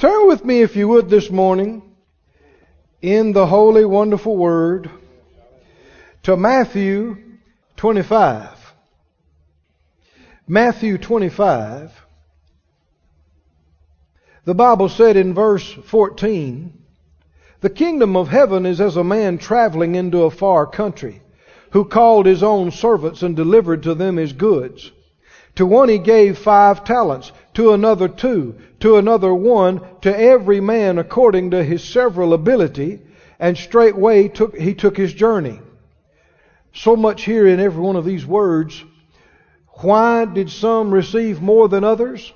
Turn with me, if you would, this morning in the holy, wonderful Word to Matthew 25. Matthew 25. The Bible said in verse 14, "The kingdom of heaven is as a man traveling into a far country, who called his own servants and delivered to them his goods. To one he gave 5 talents, to another 2, to another 1, to every man according to his several ability, and straightway he took his journey." So much here in every one of these words. Why did some receive more than others?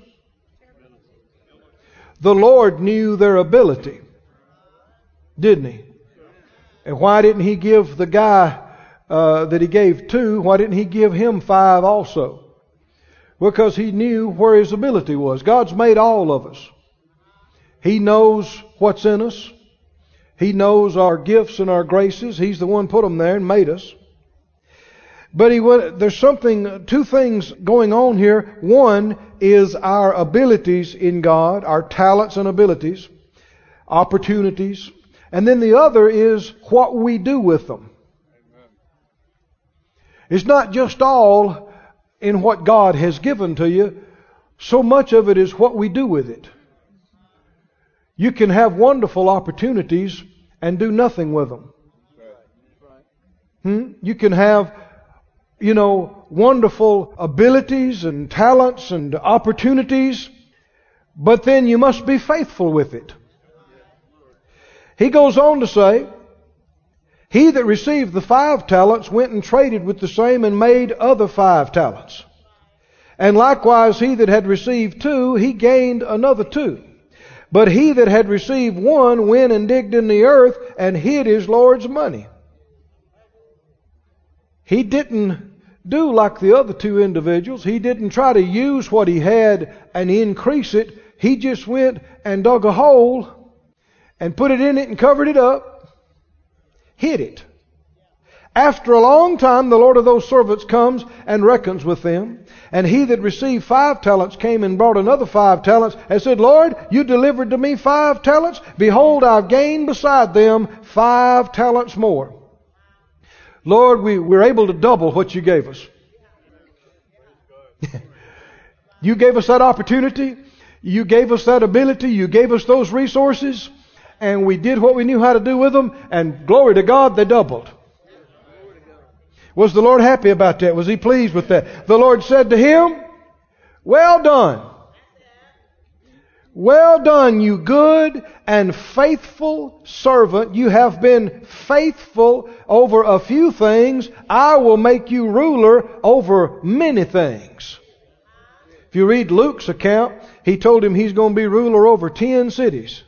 The Lord knew their ability, didn't He? And why didn't He give the guy that He gave 2, why didn't He give him 5 also? Because He knew where his ability was. God's made all of us. He knows what's in us. He knows our gifts and our graces. He's the one put them there and made us. But there's 2 things going on here. One is our abilities in God, our talents and abilities, opportunities. And then the other is what we do with them. It's not just all in what God has given to you. So much of it is what we do with it. You can have wonderful opportunities and do nothing with them. You can have, wonderful abilities and talents and opportunities, but then you must be faithful with it. He goes on to say, "He that received the 5 talents went and traded with the same and made other 5 talents. And likewise he that had received 2, he gained another 2. But he that had received 1 went and digged in the earth and hid his Lord's money." He didn't do like the other 2 individuals. He didn't try to use what he had and increase it. He just went and dug a hole and put it in it and covered it up, hid it. After a long time, the Lord of those servants comes and reckons with them. And he that received 5 talents came and brought another 5 talents and said, "Lord, you delivered to me 5 talents. Behold, I've gained beside them 5 talents more." Lord, we're able to double what you gave us. You gave us that opportunity. You gave us that ability. You gave us those resources. And we did what we knew how to do with them. And glory to God, they doubled. Was the Lord happy about that? Was He pleased with that? The Lord said to him, "Well done. Well done, you good and faithful servant. You have been faithful over a few things. I will make you ruler over many things." If you read Luke's account, he told him he's going to be ruler over 10 cities.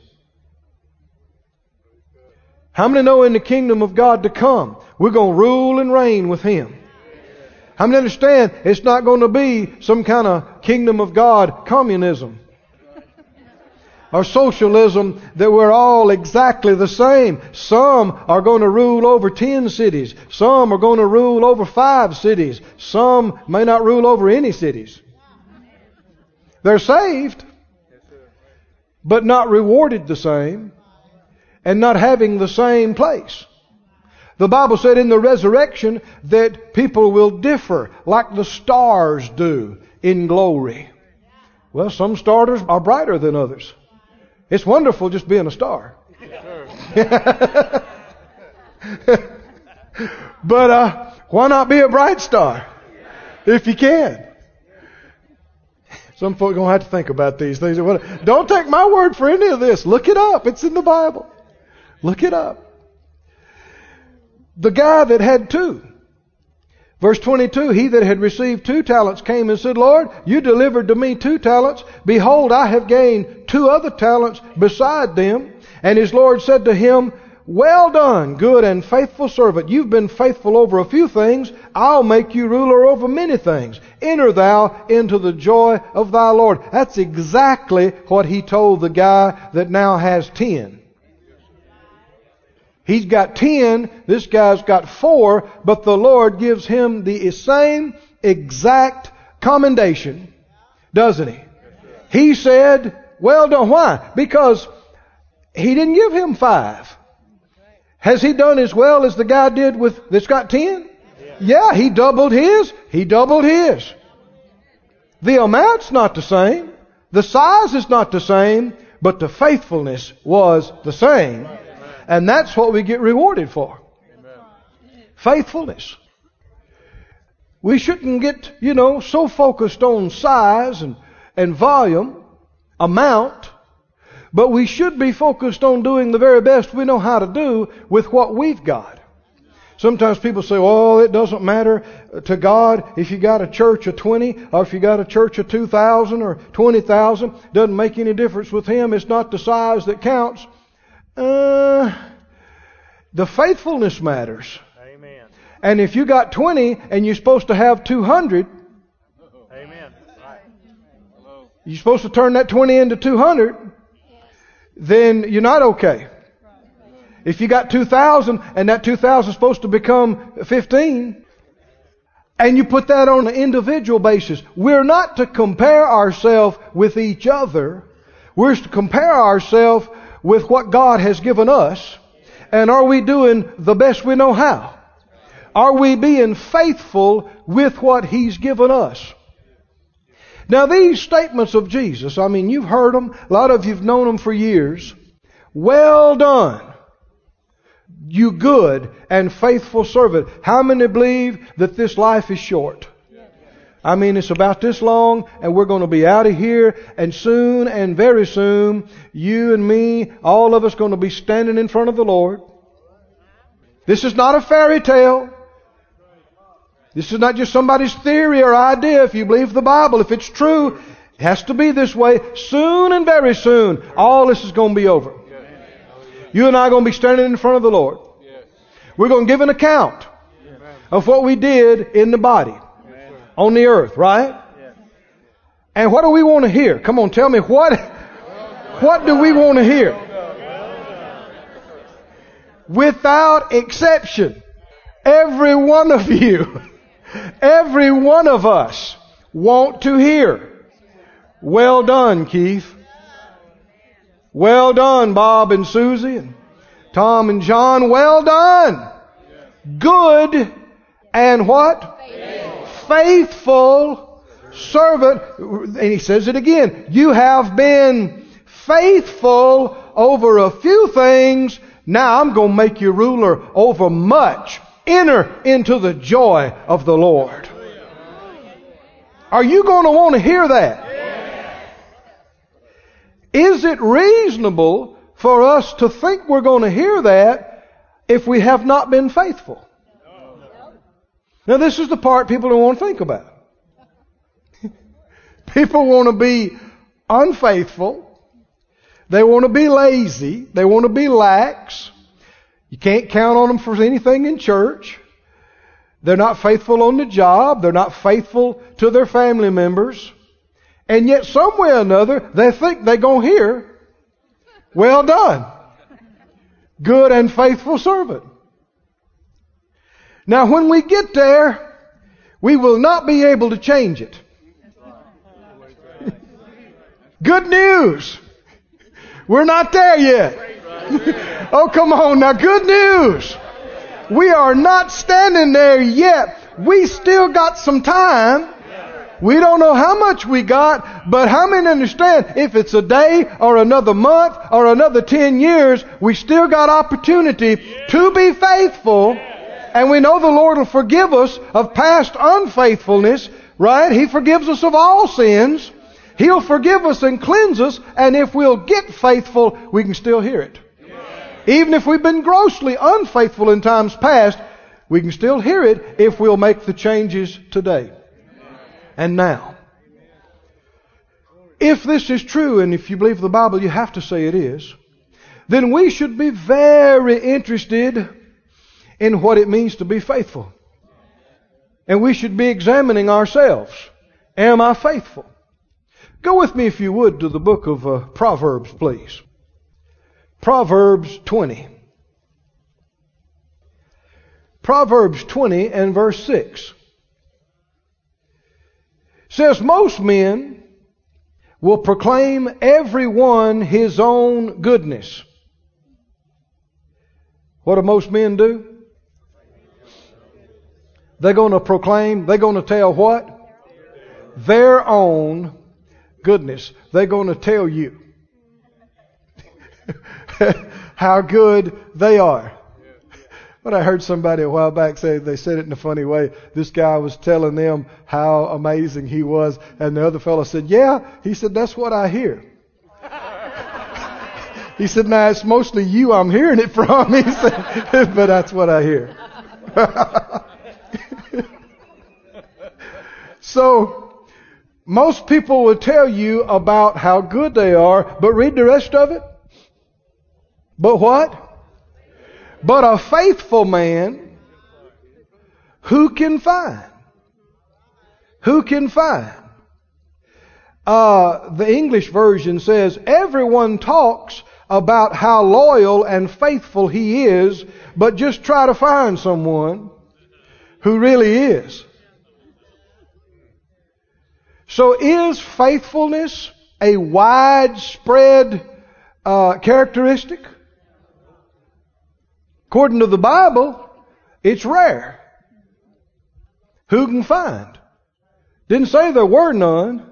How many know in the kingdom of God to come, we're going to rule and reign with Him? How many understand it's not going to be some kind of kingdom of God communism or socialism that we're all exactly the same? Some are going to rule over 10 cities. Some are going to rule over 5 cities. Some may not rule over any cities. They're saved, but not rewarded the same and not having the same place. The Bible said in the resurrection that people will differ like the stars do in glory. Well, some stars are brighter than others. It's wonderful just being a star. But why not be a bright star if you can? Some folk are going to have to think about these things. Don't take my word for any of this. Look it up. It's in the Bible. Look it up. The guy that had 2. Verse 22, he that had received 2 talents came and said, "Lord, you delivered to me 2 talents. Behold, I have gained 2 other talents beside them." And his Lord said to him, "Well done, good and faithful servant. You've been faithful over a few things. I'll make you ruler over many things. Enter thou into the joy of thy Lord." That's exactly what he told the guy that now has 10. He's got 10, this guy's got 4, but the Lord gives him the same exact commendation, doesn't He? He said, Well done. Why? Because He didn't give him 5. Has he done as well as the guy did that's got 10? Yeah, he doubled his. He doubled his. The amount's not the same. The size is not the same. But the faithfulness was the same. And that's what we get rewarded for. Faithfulness. We shouldn't get, so focused on size and volume, amount, but we should be focused on doing the very best we know how to do with what we've got. Sometimes people say, oh, it doesn't matter to God if you got a church of 20 or if you got a church of 2,000 or 20,000. Doesn't make any difference with Him. It's not the size that counts. The faithfulness matters. Amen. And if you got 20 and you're supposed to have 200, Amen. Right. you're supposed to turn that 20 into 200, then you're not okay. If you got 2,000 and that 2,000 is supposed to become 15, and you put that on an individual basis, we're not to compare ourselves with each other. We're to compare ourselves with what God has given us. And are we doing the best we know how? Are we being faithful with what He's given us? Now these statements of Jesus, you've heard them. A lot of you've known them for years. Well done, you good and faithful servant. How many believe that this life is short? It's about this long and we're going to be out of here, and soon and very soon, you and me, all of us going to be standing in front of the Lord. This is not a fairy tale. This is not just somebody's theory or idea. If you believe the Bible, if it's true, it has to be this way. Soon and very soon, all this is going to be over. You and I are going to be standing in front of the Lord. We're going to give an account of what we did in the body on the earth, right? And what do we want to hear? Come on, tell me, what do we want to hear? Without exception, every one of you, every one of us want to hear, well done, Keith. Well done, Bob and Susie and Tom and John. Well done. Good and what? Faithful servant. And he says it again. You have been faithful over a few things. Now I'm going to make you ruler over much. Enter into the joy of the Lord. Are you going to want to hear that? Is it reasonable for us to think we're going to hear that if we have not been faithful? Now this is the part people don't want to think about. People want to be unfaithful. They want to be lazy. They want to be lax. You can't count on them for anything in church. They're not faithful on the job. They're not faithful to their family members. And yet some way or another, they think they're going to hear, well done, good and faithful servant. Now when we get there, we will not be able to change it. Good news. We're not there yet. Oh, come on now. Good news. We are not standing there yet. We still got some time. We don't know how much we got, but how many understand if it's a day or another month or another 10 years, we still got opportunity to be faithful, and we know the Lord will forgive us of past unfaithfulness, right? He forgives us of all sins. He'll forgive us and cleanse us, and if we'll get faithful, we can still hear it. Even if we've been grossly unfaithful in times past, we can still hear it if we'll make the changes today and now. If this is true, and if you believe the Bible, you have to say it is, then we should be very interested in what it means to be faithful. And we should be examining ourselves. Am I faithful? Go with me, if you would, to the book of Proverbs, please. Proverbs 20. Proverbs 20 and verse 6. Says, most men will proclaim everyone his own goodness. What do most men do? They're going to proclaim, they're going to tell what? Their own goodness. They're going to tell you how good they are. But I heard somebody a while back say, they said it in a funny way. This guy was telling them how amazing he was, and the other fellow said, yeah. He said, that's what I hear. He said, now it's mostly you I'm hearing it from. He said, but that's what I hear. So, most people will tell you about how good they are, but read the rest of it. But what? But a faithful man, who can find? Who can find? The English version says, everyone talks about how loyal and faithful he is, but just try to find someone who really is. So is faithfulness a widespread characteristic? According to the Bible, it's rare. Who can find? Didn't say there were none.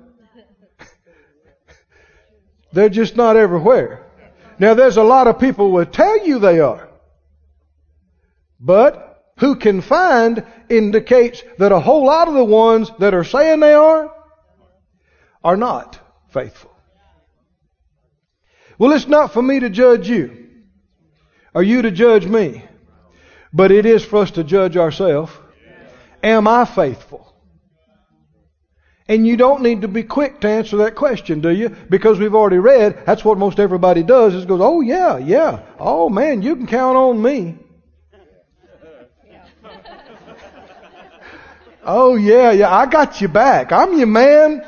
They're just not everywhere. Now there's a lot of people who will tell you they are. But who can find indicates that a whole lot of the ones that are saying they are not faithful. Well, it's not for me to judge you, or you to judge me, but it is for us to judge ourselves. Am I faithful? And you don't need to be quick to answer that question, do you? Because we've already read, that's what most everybody does, is goes, oh yeah, oh man, you can count on me. Oh yeah, I got you back. I'm your man.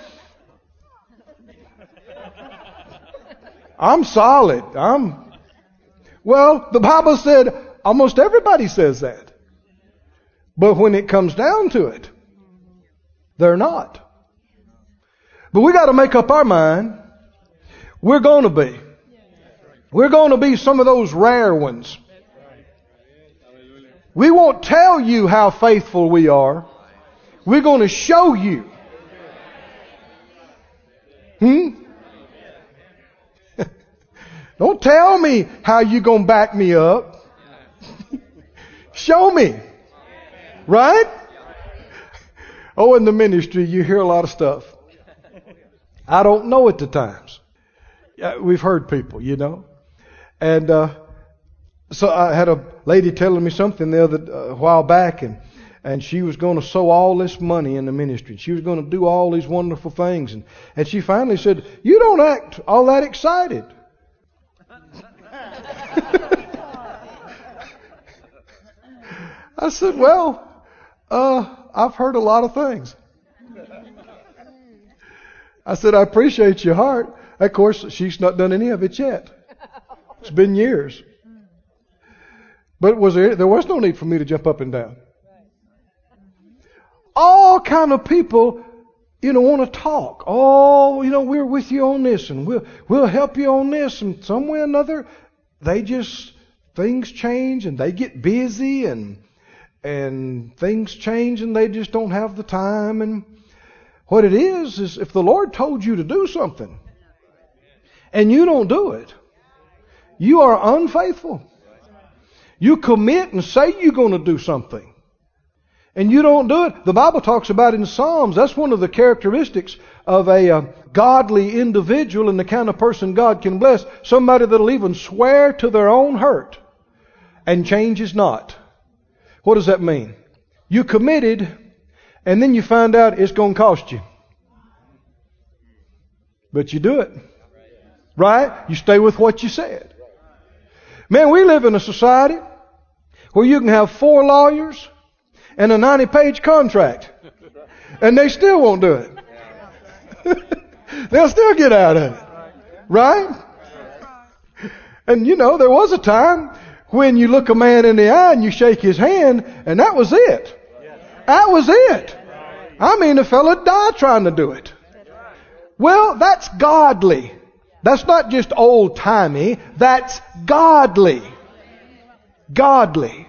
I'm solid. Well, the Bible said almost everybody says that. But when it comes down to it, they're not. But we got to make up our mind. We're going to be. We're going to be some of those rare ones. We won't tell you how faithful we are. We're going to show you. Don't tell me how you're going to back me up. Show me. Right? Oh, in the ministry, you hear a lot of stuff. I don't know at the times. We've heard people, you know. And so I had a lady telling me something a while back, and she was going to sow all this money in the ministry. She was going to do all these wonderful things. And she finally said, you don't act all that excited. I said, well, I've heard a lot of things. I said, I appreciate your heart. Of course, she's not done any of it yet. It's been years. But there was no need for me to jump up and down. All kind of people, want to talk. Oh, we're with you on this, and we'll help you on this, and some way or another, things change, and they get busy, and things change, and they just don't have the time. And what it is if the Lord told you to do something, and you don't do it, you are unfaithful. You commit and say you're going to do something, and you don't do it. The Bible talks about in Psalms, that's one of the characteristics of a godly individual and the kind of person God can bless. Somebody that'll even swear to their own hurt and changes not. What does that mean? You committed, and then you find out it's going to cost you. But you do it. Right? You stay with what you said. Man, we live in a society where you can have 4 lawyers and a 90-page contract, and they still won't do it. They'll still get out of it. Right? And there was a time when you look a man in the eye and you shake his hand, and that was it. That was it. I mean, the fella died trying to do it. Well, that's godly. That's not just old-timey. That's godly. Godly.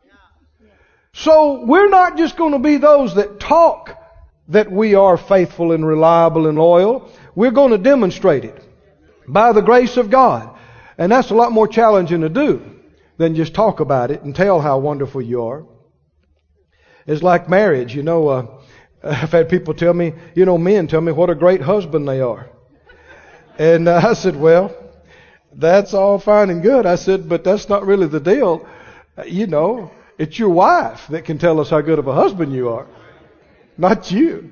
So we're not just going to be those that talk that we are faithful and reliable and loyal. We're going to demonstrate it by the grace of God. And that's a lot more challenging to do than just talk about it and tell how wonderful you are. It's like marriage. You know, I've had people tell me, men tell me what a great husband they are. And I said, well, that's all fine and good. I said, but that's not really the deal. It's your wife that can tell us how good of a husband you are, not you.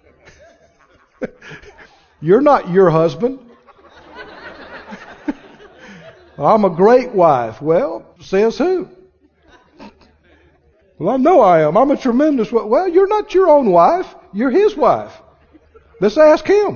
You're not your husband. I'm a great wife. Well, says who? Well, I know I am. I'm a tremendous wife. Well, you're not your own wife. You're his wife. Let's ask him.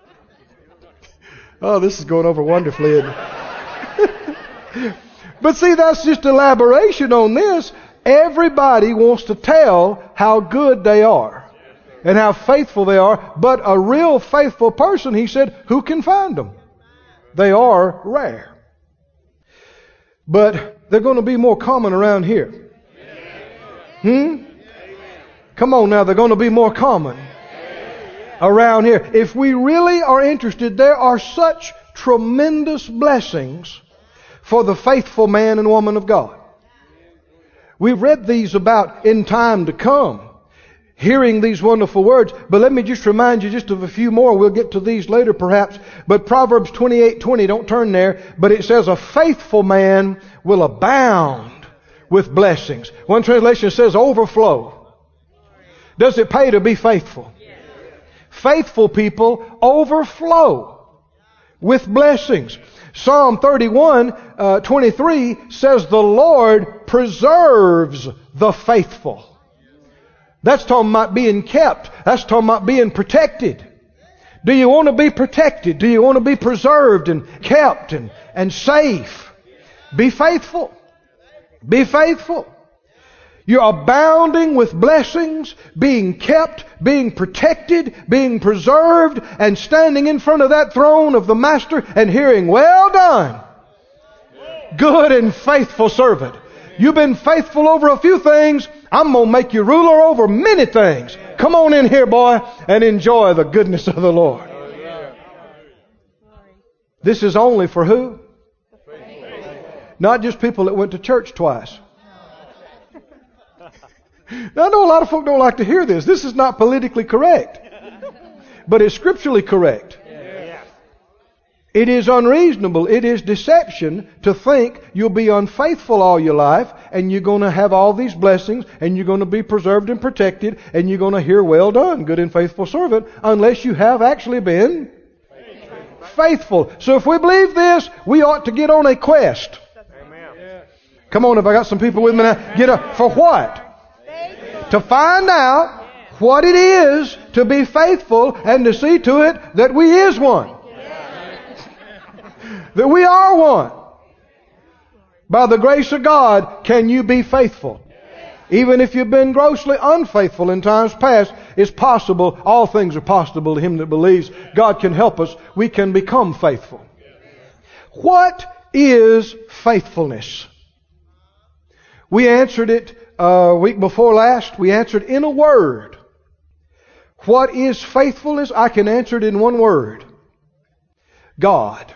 Oh, this is going over wonderfully, isn't it? But see, that's just elaboration on this. Everybody wants to tell how good they are and how faithful they are. But a real faithful person, he said, who can find them? They are rare. But they're going to be more common around here. Come on now, they're going to be more common around here. If we really are interested, there are such tremendous blessings for the faithful man and woman of God. We've read these about in time to come, hearing these wonderful words. But let me just remind you just of a few more. We'll get to these later perhaps. But Proverbs 28:20, don't turn there, but it says a faithful man will abound with blessings. One translation says overflow. Does it pay to be faithful? Faithful people overflow with blessings. Psalm 31:23 says the Lord preserves the faithful. That's talking about being kept. That's talking about being protected. Do you want to be protected? Do you want to be preserved and kept and safe? Be faithful. Be faithful. You're abounding with blessings, being kept, being protected, being preserved, and standing in front of that throne of the Master and hearing, well done, good and faithful servant. You've been faithful over a few things. I'm going to make you ruler over many things. Come on in here, boy, and enjoy the goodness of the Lord. This is only for who? Not just people that went to church twice. Now, I know a lot of folk don't like to hear this. This is not politically correct, but it's scripturally correct. It is unreasonable. It is deception to think you'll be unfaithful all your life and you're going to have all these blessings and you're going to be preserved and protected and you're going to hear, well done, good and faithful servant, unless you have actually been faithful. So if we believe this, we ought to get on a quest. Come on, if I got some people with me now, get up. For what? To find out what it is to be faithful and to see to it that we is one. That we are one. By the grace of God, can you be faithful? Even if you've been grossly unfaithful in times past, it's possible. All things are possible to him that believes. God can help us. We can become faithful. What is faithfulness? We answered it week before last. We answered in a word. What is faithfulness? I can answer it in one word. God.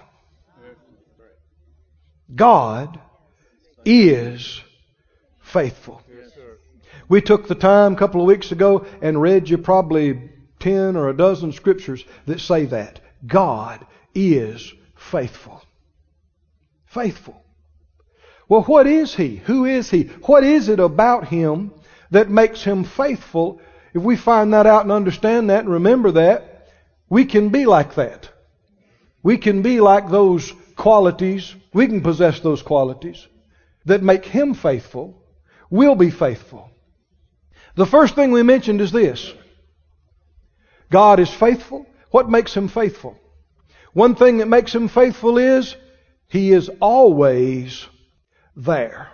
God is faithful. We took the time a couple of weeks ago and read you probably 10 or a dozen scriptures that say that. God is faithful. Faithful. Well, what is He? Who is He? What is it about Him that makes Him faithful? If we find that out and understand that and remember that, we can be like that. We can be like those qualities. We can possess those qualities that make Him faithful. We'll be faithful. The first thing we mentioned is this. God is faithful. What makes Him faithful? One thing that makes Him faithful is He is always there.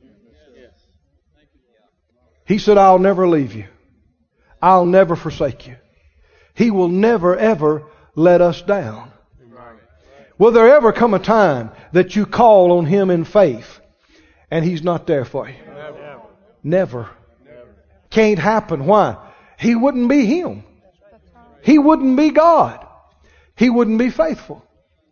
He said, I'll never leave you. I'll never forsake you. He will never ever let us down? Will there ever come a time that you call on Him in faith and He's not there for you? Never. Can't happen. Why? He wouldn't be Him. He wouldn't be God. He wouldn't be faithful.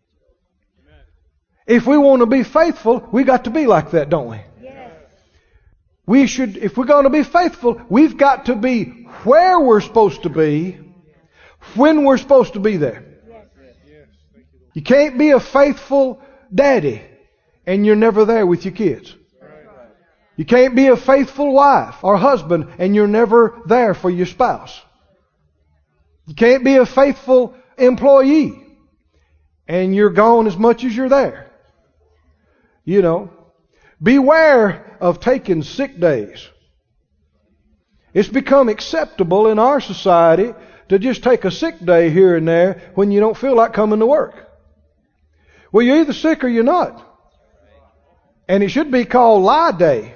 If we want to be faithful, we got to be like that, don't we? We should, if we're going to be faithful, we've got to be where we're supposed to be, when we're supposed to be there. You can't be a faithful daddy and you're never there with your kids. You can't be a faithful wife or husband and you're never there for your spouse. You can't be a faithful employee and you're gone as much as you're there. You know, beware of taking sick days. It's become acceptable in our society to just take a sick day here and there when you don't feel like coming to work. Well, you're either sick or you're not. And it should be called lie day.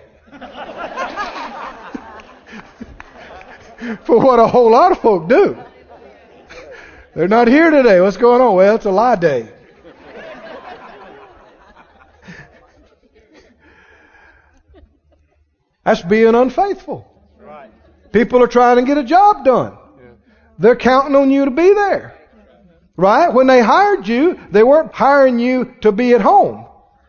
For what a whole lot of folk do. They're not here today. What's going on? Well, it's a lie day. That's being unfaithful. People are trying to get a job done. They're counting on you to be there. Right? When they hired you, they weren't hiring you to be at home.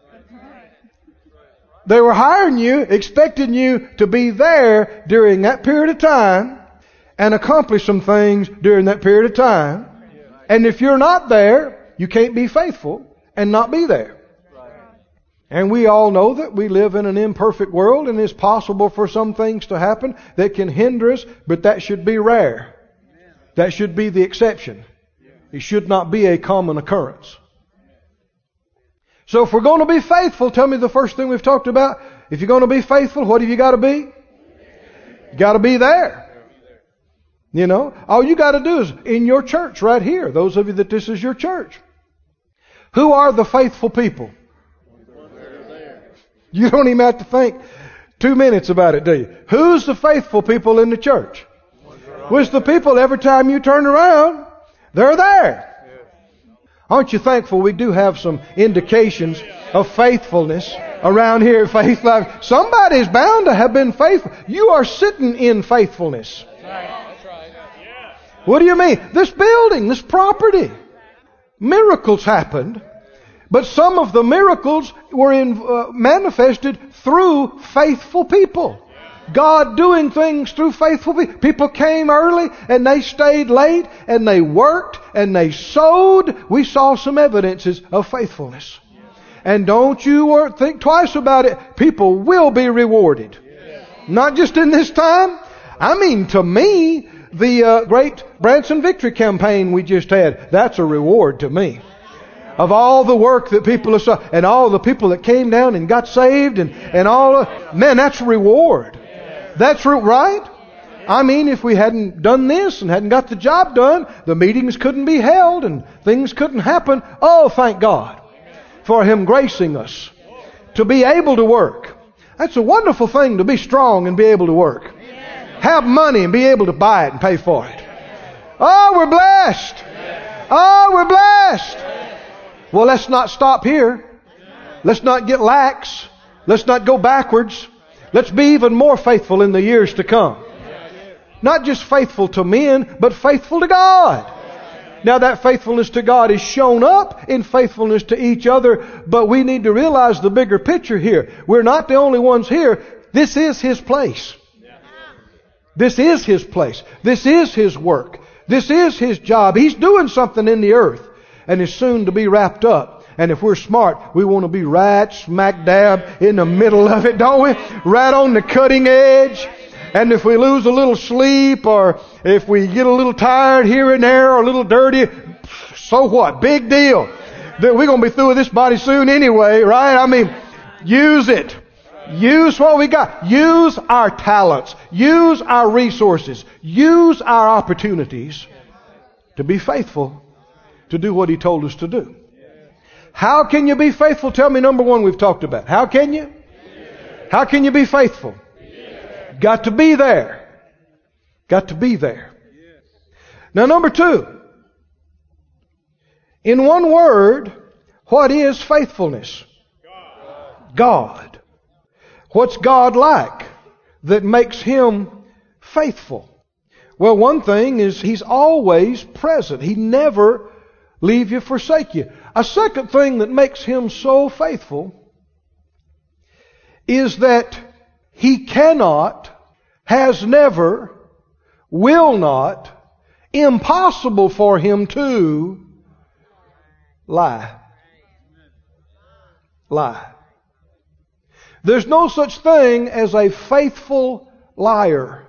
They were hiring you, expecting you to be there during that period of time and accomplish some things during that period of time. And if you're not there, you can't be faithful and not be there. And we all know that we live in an imperfect world and it's possible for some things to happen that can hinder us, but that should be rare. That should be the exception. It should not be a common occurrence. So if we're going to be faithful, tell me the first thing we've talked about. If you're going to be faithful, what have you got to be? You got to be there. You know, all you got to do is in your church right here. Those of you that this is your church. Who are the faithful people? You don't even have to think 2 minutes about it, do you? Who's the faithful people in the church? Which the people every time you turn around, they're there. Aren't you thankful we do have some indications of faithfulness around here at Faith Life? Somebody's bound to have been faithful. You are sitting in faithfulness. What do you mean? This building, this property. Miracles happened, but some of the miracles were manifested through faithful people. God doing things through faithful people. People came early and they stayed late and they worked and they sowed. We saw some evidences of faithfulness. And don't you think twice about it. People will be rewarded. Not just in this time. I mean, to me, the great Branson Victory campaign we just had, that's a reward to me. Of all the work that people have done and all the people that came down and got saved and all, man, that's a reward. That's right. I mean, if we hadn't done this and hadn't got the job done, the meetings couldn't be held and things couldn't happen. Oh, thank God for Him gracing us to be able to work. That's a wonderful thing to be strong and be able to work. Have money and be able to buy it and pay for it. Oh, we're blessed. Oh, we're blessed. Well, let's not stop here. Let's not get lax. Let's not go backwards. Let's be even more faithful in the years to come. Not just faithful to men, but faithful to God. Now that faithfulness to God is shown up in faithfulness to each other, but we need to realize the bigger picture here. We're not the only ones here. This is His place. This is His place. This is His work. This is His job. He's doing something in the earth and is soon to be wrapped up. And if we're smart, we want to be right smack dab in the middle of it, don't we? Right on the cutting edge. And if we lose a little sleep or if we get a little tired here and there or a little dirty, so what? Big deal. We're going to be through with this body soon anyway, right? I mean, use it. Use what we got. Use our talents. Use our resources. Use our opportunities to be faithful to do what He told us to do. How can you be faithful? Tell me number one we've talked about. How can you? How can you be faithful? Got to be there. Got to be there. Now number two. In one word, what is faithfulness? God. What's God like that makes Him faithful? Well, one thing is He's always present. He never leave you, forsake you. A second thing that makes Him so faithful is that He cannot, has never, will not, impossible for Him to lie. Lie. There's no such thing as a faithful liar.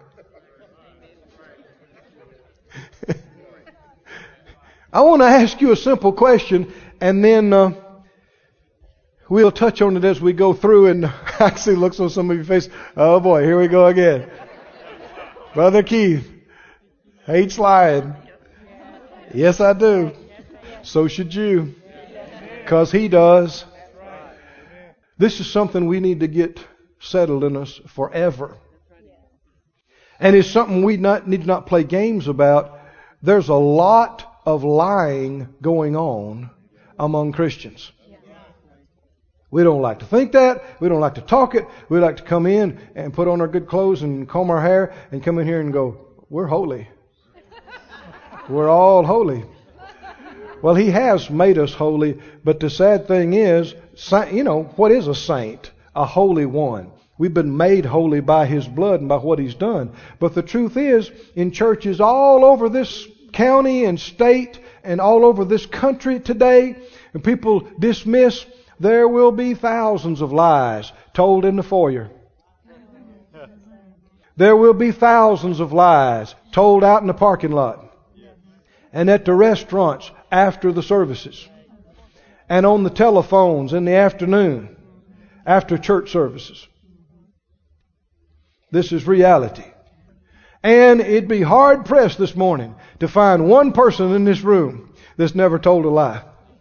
I want to ask you a simple question, and then we'll touch on it as we go through. And I see looks on some of your face. Oh boy, here we go again. Brother Keith hates lying. Yes, I do. So should you, because he does. This is something we need to get settled in us forever. And it's something we need to not play games about. There's a lot of lying going on among Christians. We don't like to think that. We don't like to talk it. We like to come in and put on our good clothes and comb our hair and come in here and go, we're holy. We're all holy. Well, He has made us holy, but the sad thing is, what is a saint? A holy one. We've been made holy by His blood and by what He's done. But the truth is, in churches all over this county and state and all over this country today, and people dismiss, there will be thousands of lies told in the foyer. There will be thousands of lies told out in the parking lot and at the restaurants after the services and on the telephones in the afternoon after church services. This is reality. And it'd be hard pressed this morning to find one person in this room that's never told a lie.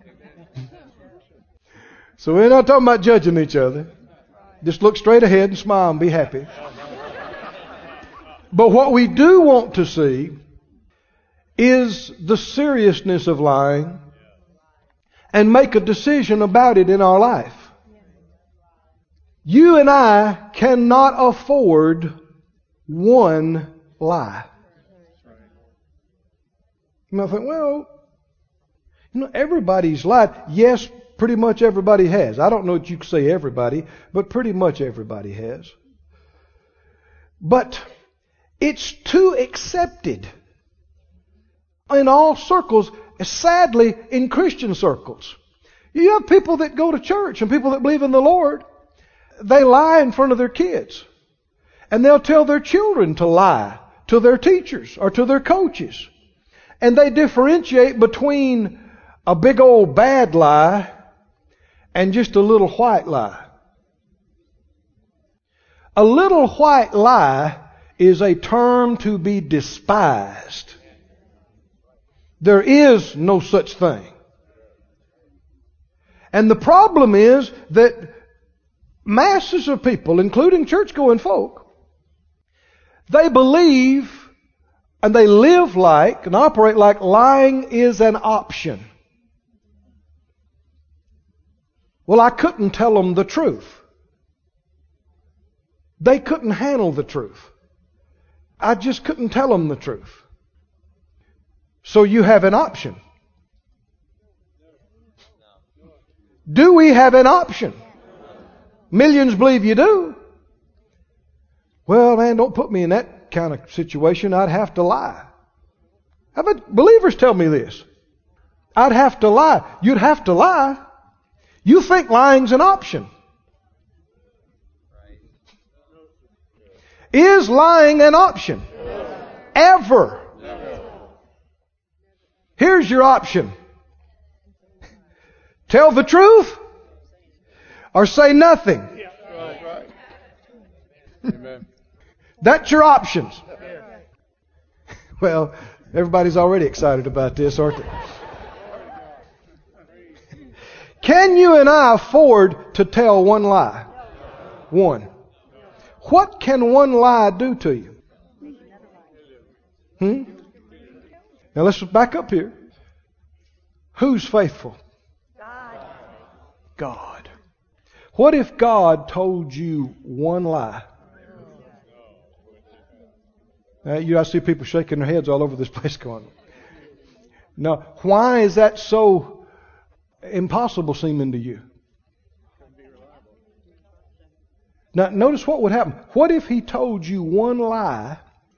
So we're not talking about judging each other. Just look straight ahead and smile and be happy. But what we do want to see is the seriousness of lying and make a decision about it in our life. You and I cannot afford one lie. You might think, well, everybody's lied. Yes, pretty much everybody has. I don't know that you can say everybody, but pretty much everybody has. But it's too accepted in all circles, sadly in Christian circles. You have people that go to church and people that believe in the Lord. They lie in front of their kids. And they'll tell their children to lie to their teachers or to their coaches. And they differentiate between a big old bad lie and just a little white lie. A little white lie is a term to be despised. There is no such thing. And the problem is that masses of people, including church-going folk, they believe and they live like and operate like lying is an option. Well, I couldn't tell them the truth. They couldn't handle the truth. I just couldn't tell them the truth. So you have an option. Do we have an option? Millions believe you do. Well, man, don't put me in that kind of situation. I'd have to lie. I've had believers tell me this. I'd have to lie. You'd have to lie. You think lying's an option. Is lying an option? Ever? Here's your option. Tell the truth or say nothing. Amen. That's your options. Well, everybody's already excited about this, aren't they? Can you and I afford to tell one lie? One. What can one lie do to you? Now let's back up here. Who's faithful? God. God. What if God told you one lie? I see people shaking their heads all over this place going. Now, why is that so impossible seeming to you? Now, notice what would happen. What if he told you one lie?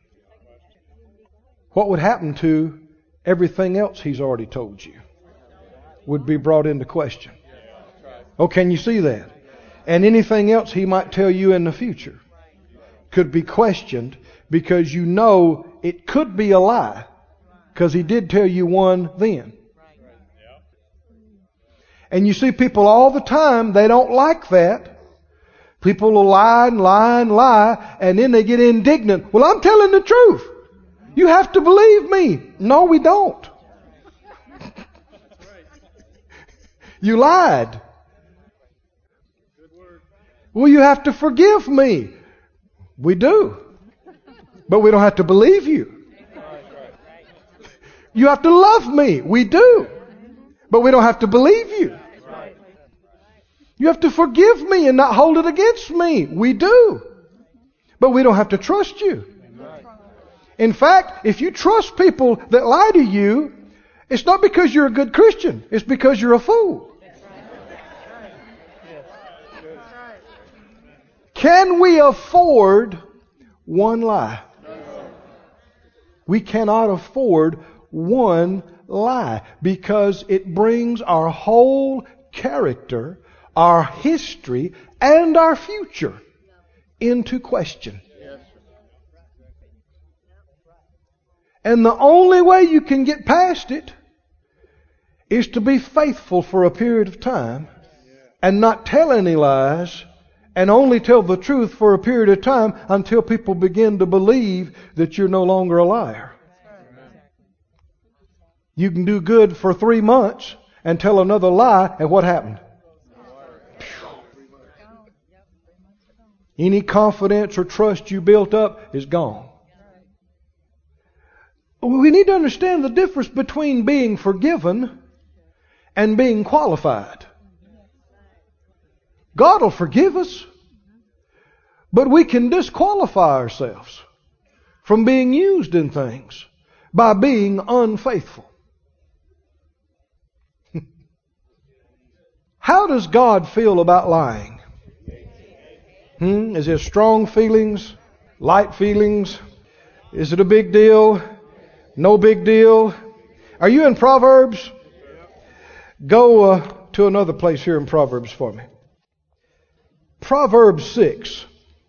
What would happen to everything else he's already told you? Would be brought into question. Oh, can you see that? And anything else he might tell you in the future could be questioned because you know it could be a lie because he did tell you one then. And you see people all the time, they don't like that. People will lie and lie and lie, and then they get indignant. Well, I'm telling the truth. You have to believe me. No, we don't. You lied. Well, you have to forgive me. We do. But we don't have to believe you. You have to love me. We do. But we don't have to believe you. You have to forgive me and not hold it against me. We do. But we don't have to trust you. In fact, if you trust people that lie to you, it's not because you're a good Christian. It's because you're a fool. Can we afford one lie? We cannot afford one lie because it brings our whole character, our history, and our future into question. And the only way you can get past it is to be faithful for a period of time and not tell any lies and only tell the truth for a period of time until people begin to believe that you're no longer a liar. You can do good for 3 months and tell another lie, and what happened? Any confidence or trust you built up is gone. We need to understand the difference between being forgiven and being qualified. God will forgive us, but we can disqualify ourselves from being used in things by being unfaithful. How does God feel about lying? Is it strong feelings? Light feelings? Is it a big deal? No big deal? Are you in Proverbs? Go to another place here in Proverbs for me. Proverbs 6.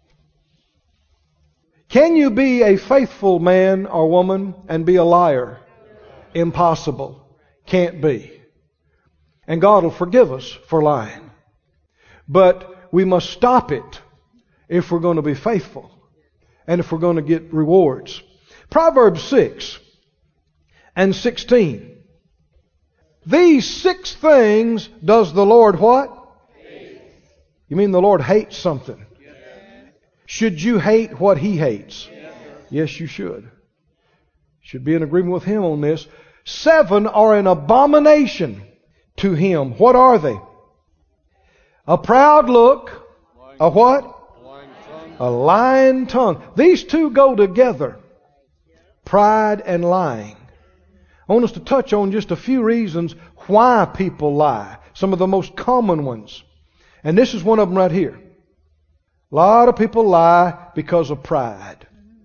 Can you be a faithful man or woman and be a liar? Impossible. Can't be. And God will forgive us for lying. But we must stop it if we're going to be faithful and if we're going to get rewards. Proverbs 6 and 16. These 6 things does the Lord what? Hate. You mean the Lord hates something? Yes. Should you hate what He hates? Yes, you should. Should be in agreement with Him on this. 7 are an abomination to Him. What are they? A proud look. A what? A lying tongue. These two go together. Pride and lying. I want us to touch on just a few reasons why people lie. Some of the most common ones. And this is one of them right here. A lot of people lie because of pride.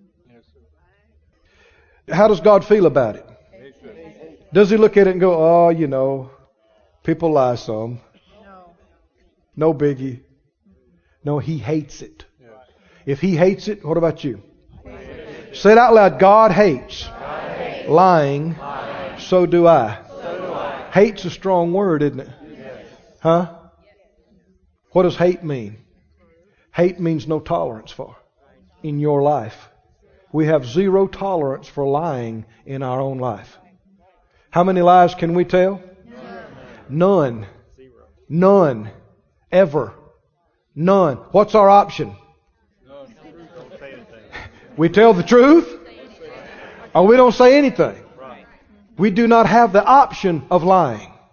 How does God feel about it? Does He look at it and go, oh, you know, people lie some. No biggie. No, He hates it. If He hates it, what about you? Say it out loud. God hates lying. So do I. Hate's a strong word, isn't it? Huh? What does hate mean? Hate means no tolerance for in your life. We have 0 tolerance for lying in our own life. How many lies can we tell? None. None. Ever. None. What's our option? We tell the truth, or we don't say anything. We do not have the option of lying.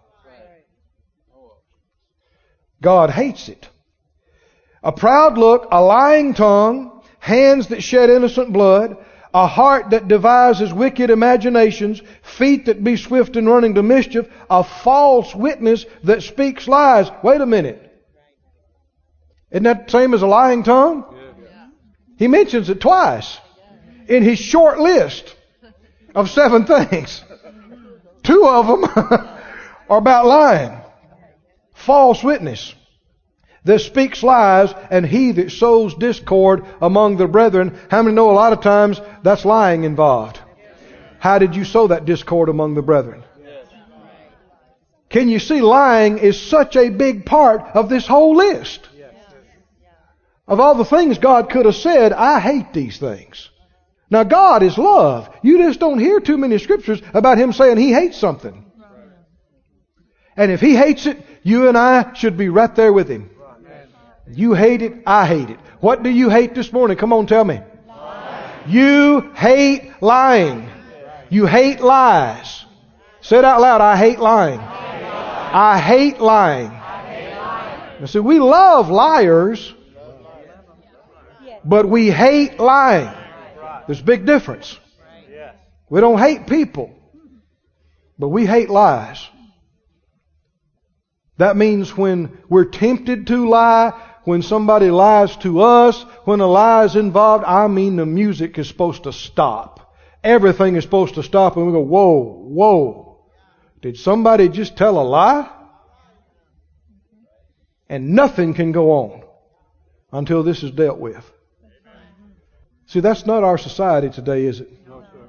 God hates it. A proud look, a lying tongue, hands that shed innocent blood, a heart that devises wicked imaginations, feet that be swift in running to mischief, a false witness that speaks lies. Wait a minute. Isn't that the same as a lying tongue? He mentions it twice in his short list of 7 things. 2 of them are about lying. False witness that speaks lies, and he that sows discord among the brethren. How many know a lot of times that's lying involved? How did you sow that discord among the brethren? Can you see lying is such a big part of this whole list? Of all the things God could have said, I hate these things. Now God is love. You just don't hear too many scriptures about Him saying He hates something. And if He hates it, you and I should be right there with Him. You hate it, I hate it. What do you hate this morning? Come on, tell me. Lying. You hate lying. You hate lies. Say it out loud. I hate lying. I hate lying. Now see, we love liars, but we hate lying. There's a big difference. We don't hate people, but we hate lies. That means when we're tempted to lie, when somebody lies to us, when a lie is involved, I mean the music is supposed to stop. Everything is supposed to stop and we go, whoa, whoa. Did somebody just tell a lie? And nothing can go on until this is dealt with. See, that's not our society today, is it?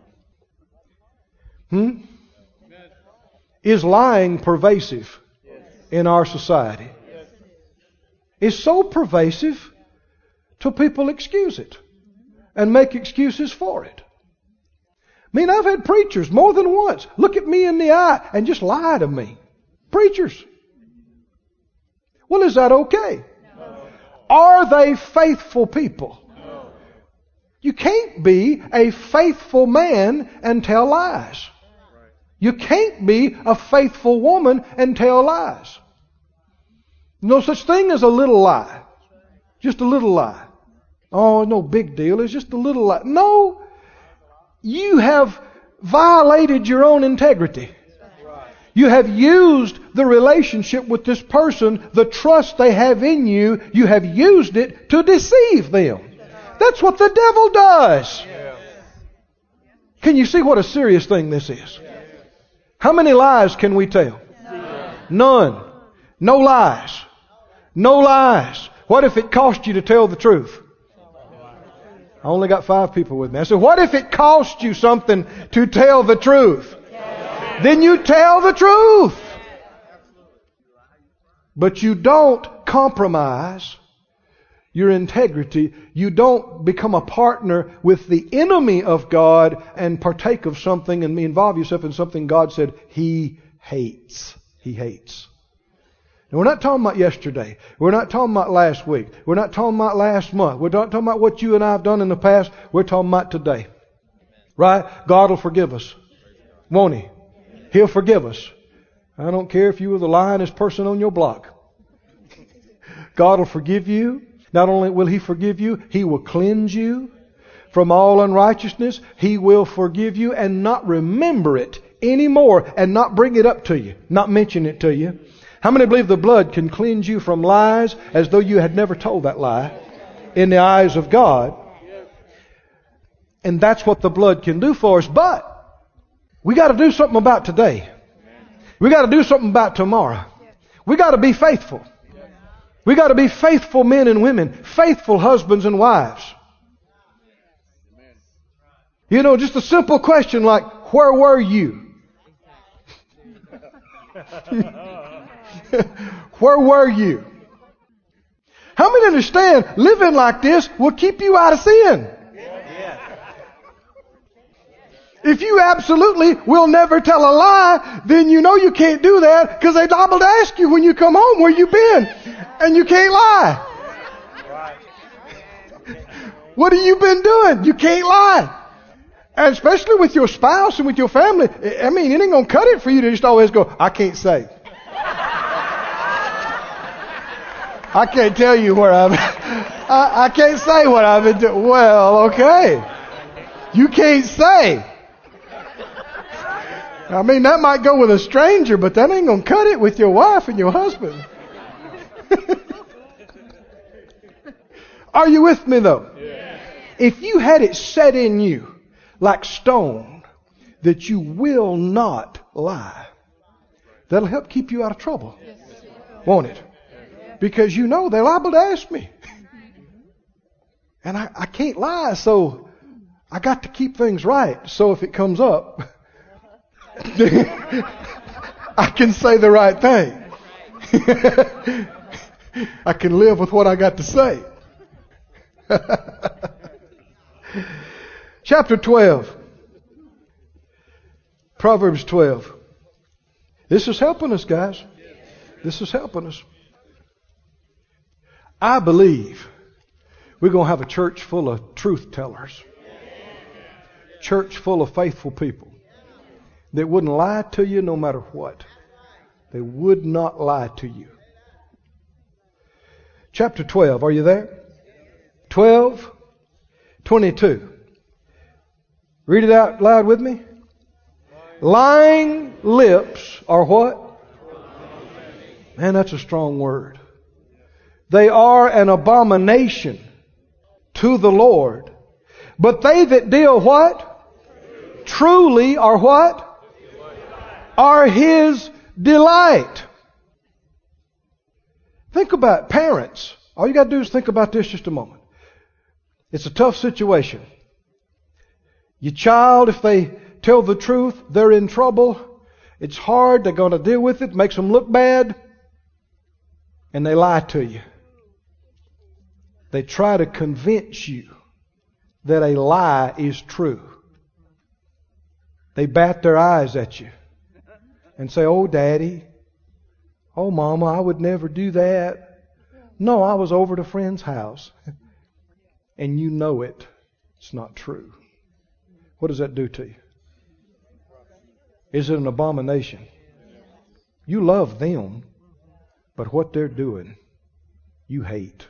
Is lying pervasive in our society? It's so pervasive till people excuse it and make excuses for it. I mean, I've had preachers more than once look at me in the eye and just lie to me. Preachers. Well, is that okay? No. Are they faithful people? No. You can't be a faithful man and tell lies. You can't be a faithful woman and tell lies. No such thing as a little lie. Just a little lie. Oh, no big deal. It's just a little lie. No. You have violated your own integrity. You have used the relationship with this person, the trust they have in you, you have used it to deceive them. That's what the devil does. Can you see what a serious thing this is? How many lies can we tell? None. No lies. No lies. What if it cost you to tell the truth? I only got 5 people with me. I said, what if it cost you something to tell the truth? Then you tell the truth. But you don't compromise your integrity. You don't become a partner with the enemy of God and partake of something and involve yourself in something God said He hates. He hates. Now, we're not talking about yesterday. We're not talking about last week. We're not talking about last month. We're not talking about what you and I have done in the past. We're talking about today. Right? God will forgive us. Won't He? He'll forgive us. I don't care if you were the lyingest person on your block. God will forgive you. Not only will He forgive you, He will cleanse you from all unrighteousness. He will forgive you and not remember it anymore and not bring it up to you, not mention it to you. How many believe the blood can cleanse you from lies as though you had never told that lie in the eyes of God? And that's what the blood can do for us. But we got to do something about today. We got to do something about tomorrow. We got to be faithful. We got to be faithful men and women, faithful husbands and wives. You know, just a simple question like, where were you? Where were you? How many understand living like this will keep you out of sin? If you absolutely will never tell a lie, then you know you can't do that because they're liable to ask you when you come home where you been, and you can't lie. What have you been doing? You can't lie. And especially with your spouse and with your family, I mean, it ain't going to cut it for you to just always go, I can't say. I can't tell you where I can't say what I've been doing. Well, okay. You can't say. I mean, that might go with a stranger, but that ain't going to cut it with your wife and your husband. Are you with me, though? Yeah. If you had it set in you like stone that you will not lie, that'll help keep you out of trouble. Won't it? Because you know they're liable to ask me. And I can't lie, so I got to keep things right. So if it comes up, I can say the right thing. I can live with what I got to say. Chapter 12. Proverbs 12. This is helping us, guys. This is helping us. I believe we're going to have a church full of truth tellers. Church full of faithful people that wouldn't lie to you no matter what. They would not lie to you. Chapter 12. Are you there? 12:22. Read it out loud with me. Lying lips are what? Man, that's a strong word. They are an abomination to the Lord. But they that deal what? Truly are what? Are His delight. Think about parents. All you got to do is think about this just a moment. It's a tough situation. Your child, if they tell the truth, they're in trouble. It's hard. They're going to deal with it. Makes them look bad. And they lie to you. They try to convince you that a lie is true. They bat their eyes at you and say, "Oh, Daddy. Oh, Mama, I would never do that. No, I was over at a friend's house." And you know it. It's not true. What does that do to you? Is it an abomination? You love them, but what they're doing, you hate.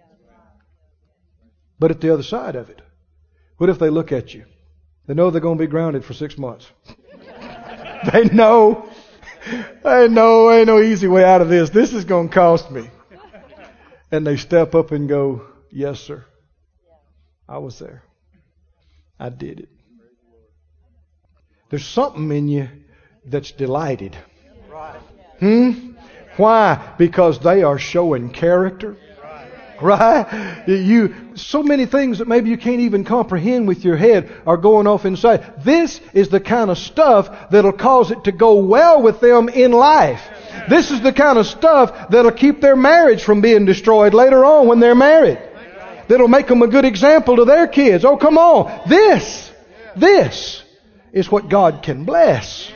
But at the other side of it, what if they look at you? They know they're going to be grounded for 6 months. They know ain't no easy way out of this. This is going to cost me. And they step up and go, "Yes, sir. I was there. I did it." There's something in you that's delighted. Why? Because they are showing character. Right? So many things that maybe you can't even comprehend with your head are going off inside. This is the kind of stuff that'll cause it to go well with them in life. This is the kind of stuff that'll keep their marriage from being destroyed later on when they're married. That'll make them a good example to their kids. Oh, come on. This is what God can bless.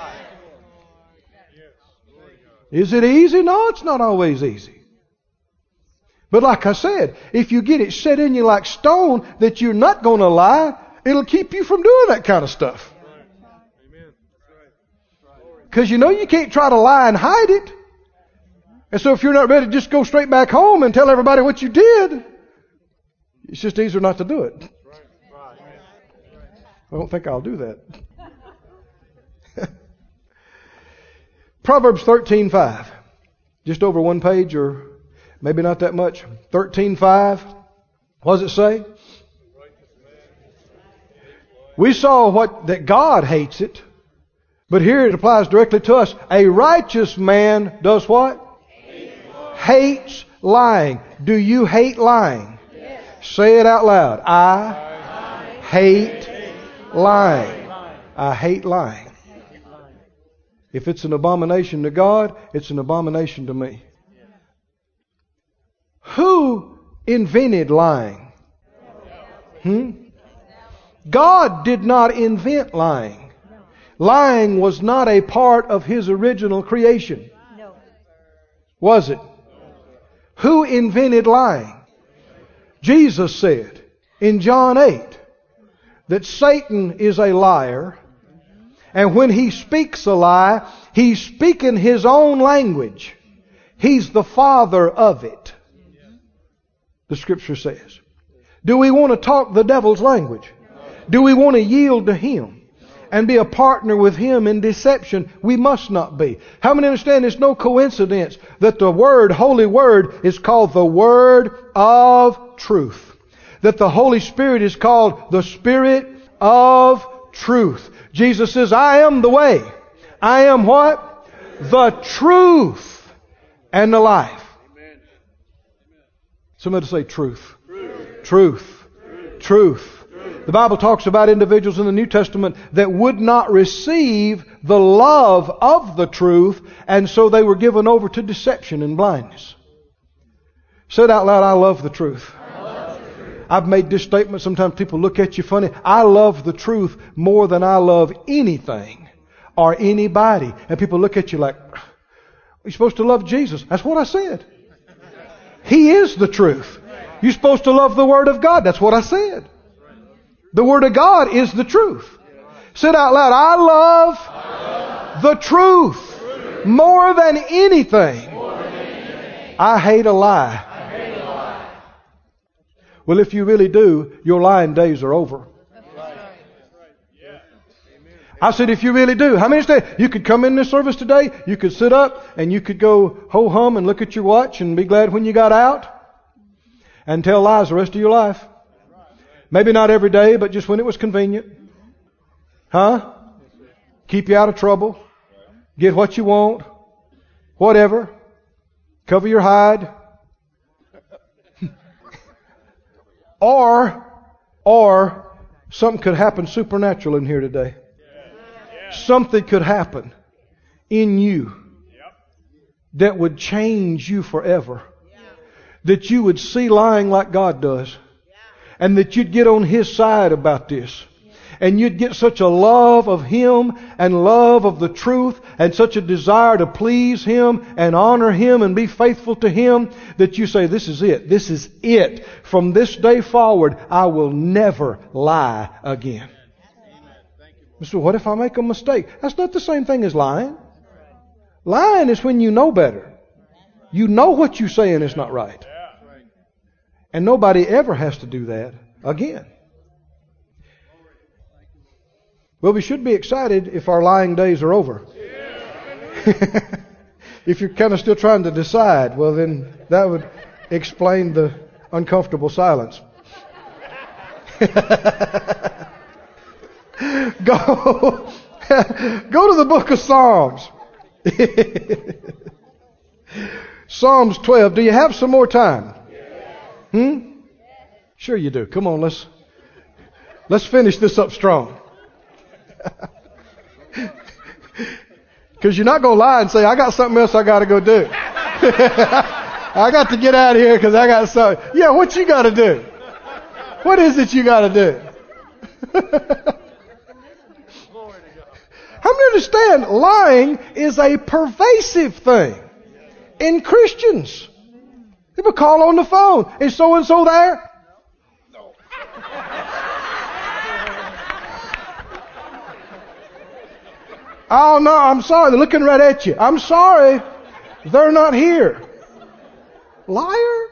Is it easy? No, it's not always easy. But like I said, if you get it set in you like stone that you're not going to lie, it'll keep you from doing that kind of stuff. Because you know you can't try to lie and hide it. And so if you're not ready to just go straight back home and tell everybody what you did, it's just easier not to do it. I don't think I'll do that. Proverbs 13:5. Just over one page, or maybe not that much. 13:5. What does it say? We saw that God hates it. But here it applies directly to us. A righteous man does what? Hates lying. Do you hate lying? Yes. Say it out loud. I hate lying. I hate lying. If it's an abomination to God, it's an abomination to me. Who invented lying? God did not invent lying. Lying was not a part of His original creation. Was it? Who invented lying? Jesus said in John 8 that Satan is a liar, and when he speaks a lie, he's speaking his own language. He's the father of it. the Scripture says. Do we want to talk the devil's language? Do we want to yield to him and be a partner with him in deception? We must not be. How many understand it's no coincidence that the Word, Holy Word, is called the Word of Truth? That the Holy Spirit is called the Spirit of Truth. Jesus says, I am the way. I am what? The truth and the life. Somebody say truth. Truth. Truth. The Bible talks about individuals in the New Testament that would not receive the love of the truth, and so they were given over to deception and blindness. Say it out loud, I love the truth. I've made this statement. Sometimes people look at you funny. I love the truth more than I love anything or anybody. And people look at you like, you're supposed to love Jesus. That's what I said. He is the truth. You're supposed to love the Word of God. That's what I said. The Word of God is the truth. Say it out loud. I love the truth more than anything. I hate a lie. Well, if you really do, your lying days are over. I said, if you really do. How many say you could come in this service today, you could sit up and you could go ho-hum and look at your watch and be glad when you got out and tell lies the rest of your life. Maybe not every day, but just when it was convenient. Huh? Keep you out of trouble. Get what you want. Whatever. Cover your hide. Or something could happen supernatural in here today. Something could happen in you that would change you forever. That you would see lying like God does. And that you'd get on His side about this. And you'd get such a love of Him and love of the truth and such a desire to please Him and honor Him and be faithful to Him that you say, this is it. This is it. From this day forward, I will never lie again. So what if I make a mistake? That's not the same thing as lying. Lying is when you know better. You know what you're saying is not right. And nobody ever has to do that again. Well, we should be excited if our lying days are over. If you're kind of still trying to decide, well then that would explain the uncomfortable silence. Go to the book of Psalms. Psalms 12. Do you have some more time? Sure you do. Come on, let's finish this up strong. Because you're not going to lie and say, I got something else I got to go do. I got to get out of here because I got something. Yeah, what you got to do? What is it you got to do? How many understand lying is a pervasive thing in Christians? People call on the phone. Is so-and-so there? No. Oh, no, I'm sorry. They're looking right at you. I'm sorry. They're not here. Liar?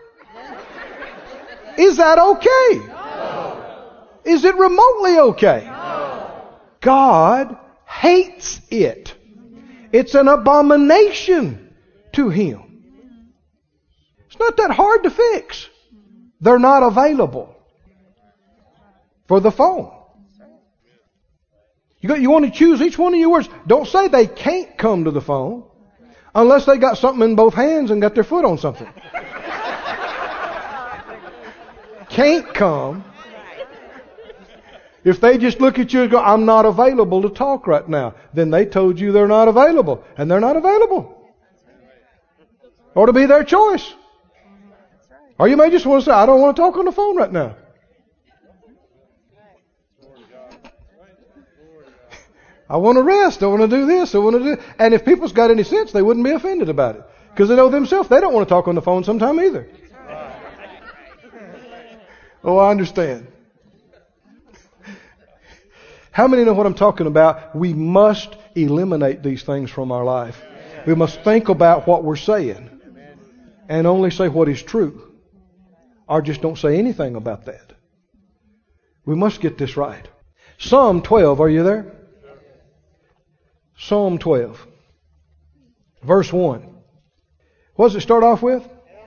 Is that okay? No. Is it remotely okay? No. God hates it. It's an abomination to Him. It's not that hard to fix. They're not available for the phone. You want to choose each one of your words. Don't say they can't come to the phone unless they got something in both hands and got their foot on something. Can't come. If they just look at you and go, I'm not available to talk right now, then they told you they're not available. And they're not available. Or to be their choice. Or you may just want to say, I don't want to talk on the phone right now. I want to rest. I want to do this. I want to do. And if people's got any sense, they wouldn't be offended about it. Because they know themselves they don't want to talk on the phone sometime either. Oh, I understand. How many know what I'm talking about? We must eliminate these things from our life. We must think about what we're saying and only say what is true. or just don't say anything about that. We must get this right. Psalm 12, are you there? Psalm 12, verse 1. What does it start off with?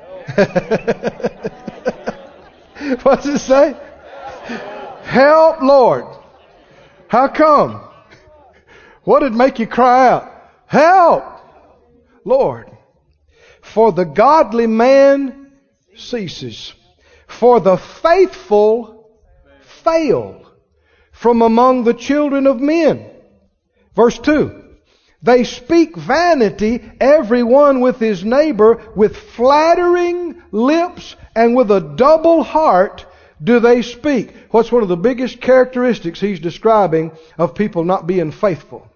What does it say? Help, Lord. How come? What did make you cry out? Help, Lord. For the godly man ceases. For the faithful fail from among the children of men. Verse 2. They speak vanity, every one with his neighbor, with flattering lips and with a double heart do they speak. What's one of the biggest characteristics he's describing of people not being faithful?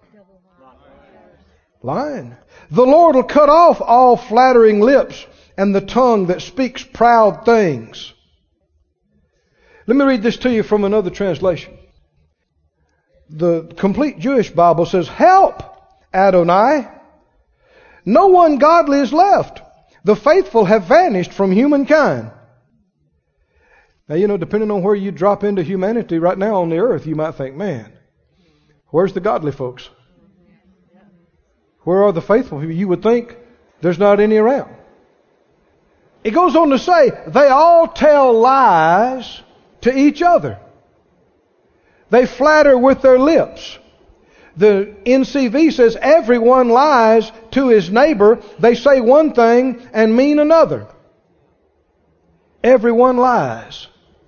Lying. The Lord will cut off all flattering lips and the tongue that speaks proud things. Let me read this to you from another translation. The complete Jewish Bible says, help, Adonai. No one godly is left. The faithful have vanished from humankind. Now, depending on where you drop into humanity right now on the earth, you might think, man, where's the godly folks? Where are the faithful people? You would think there's not any around. It goes on to say, they all tell lies to each other. They flatter with their lips. The NCV says everyone lies to his neighbor. They say one thing and mean another. Everyone lies.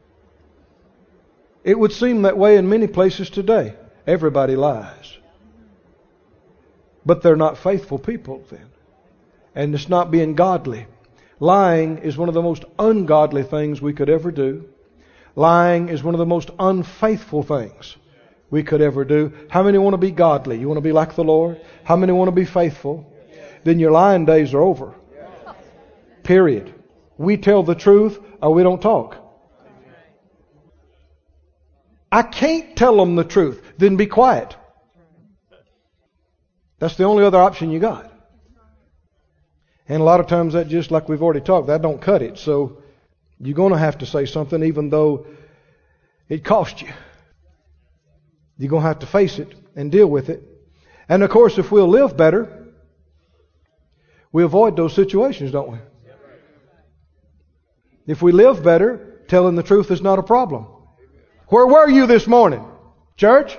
It would seem that way in many places today. Everybody lies. But they're not faithful people then. And it's not being godly. Lying is one of the most ungodly things we could ever do. Lying is one of the most unfaithful things we could ever do. How many want to be godly? You want to be like the Lord? How many want to be faithful? Then your lying days are over. Period. We tell the truth or we don't talk. I can't tell them the truth. Then be quiet. That's the only other option you got. And a lot of times that, just like we've already talked, that don't cut it. So you're going to have to say something even though it cost you. You're going to have to face it and deal with it. And of course, if we'll live better, we avoid those situations, don't we? If we live better, telling the truth is not a problem. Where were you this morning? Church?